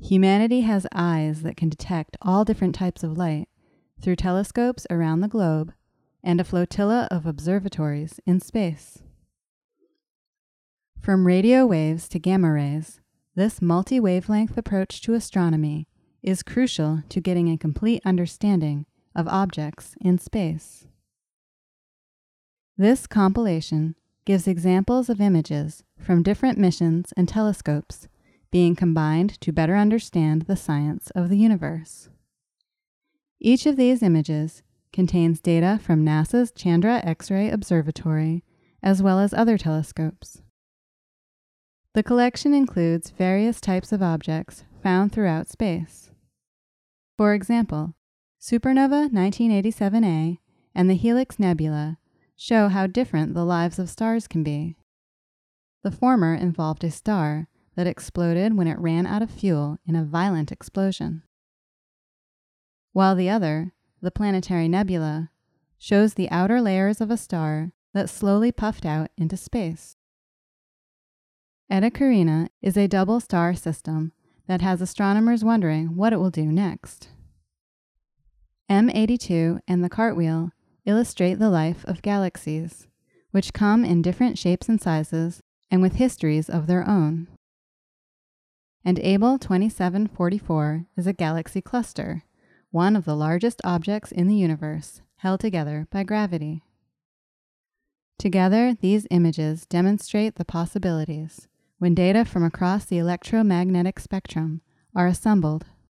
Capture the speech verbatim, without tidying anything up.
Humanity has eyes that can detect all different types of light through telescopes around the globe and a flotilla of observatories in space. From radio waves to gamma rays, this multi-wavelength approach to astronomy is crucial to getting a complete understanding of objects in space. This compilation gives examples of images from different missions and telescopes being combined to better understand the science of the universe. Each of these images contains data from NASA's Chandra X-ray Observatory as well as other telescopes. The collection includes various types of objects found throughout space. For example, Supernova nineteen eighty-seven A and the Helix Nebula show how different the lives of stars can be. The former involved a star that exploded when it ran out of fuel in a violent explosion, while the other, the Planetary Nebula, shows the outer layers of a star that slowly puffed out into space. Eta Carina is a double star system that has astronomers wondering what it will do next. M eighty-two and the Cartwheel illustrate the life of galaxies, which come in different shapes and sizes and with histories of their own. And Able twenty-seven forty-four is a galaxy cluster, one of the largest objects in the universe, held together by gravity. Together, these images demonstrate the possibilities when data from across the electromagnetic spectrum are assembled